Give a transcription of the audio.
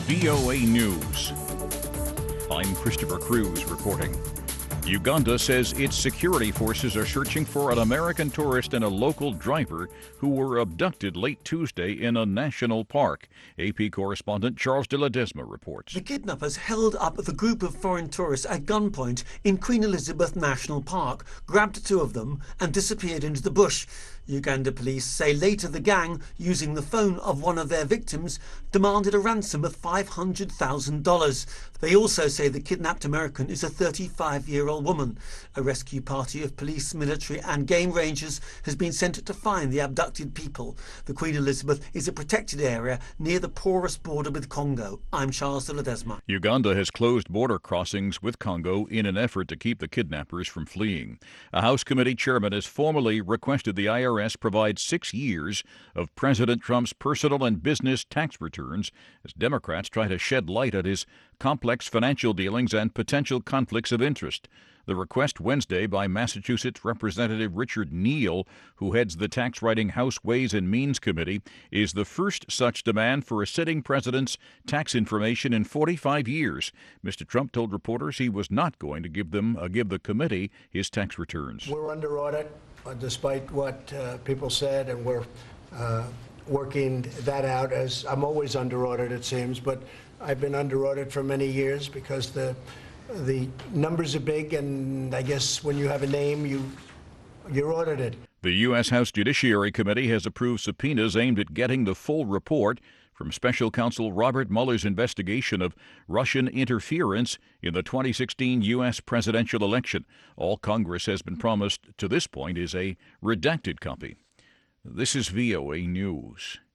VOA News. I'm Christopher Cruz reporting. Uganda says its security forces are searching for an American tourist and a local driver who were abducted late Tuesday in a national park. AP correspondent Charles de Ledesma reports. The kidnappers held up the group of foreign tourists at gunpoint in Queen Elizabeth National Park, grabbed two of them and disappeared into the bush. Uganda police say later the gang, using the phone of one of their victims, demanded a ransom of $500,000. They also say the kidnapped American is a 35-year-old woman. A rescue party of police, military and game rangers has been sent to find the abducted people. The Queen Elizabeth is a protected area near the porous border with Congo. I'm Charles de Ledesma. Uganda has closed border crossings with Congo in an effort to keep the kidnappers from fleeing. A House committee chairman has formally requested the IRS provide 6 years of President Trump's personal and business tax returns as Democrats try to shed light on his complex financial dealings and potential conflicts of interest. The request Wednesday by Massachusetts Representative Richard Neal, who heads the tax-writing House Ways and Means Committee, is the first such demand for a sitting president's tax information in 45 years. Mr. Trump told reporters he was not going to give the committee his tax returns. We're under audit, despite what people said, and we're working that out. As I'm always under audit, it seems, but I've been under audit for many years because the numbers are big, and I guess when you have a name, you're audited. The U.S. House Judiciary Committee has approved subpoenas aimed at getting the full report from Special Counsel Robert Mueller's investigation of Russian interference in the 2016 U.S. presidential election. All Congress has been promised to this point is a redacted copy. This is VOA News.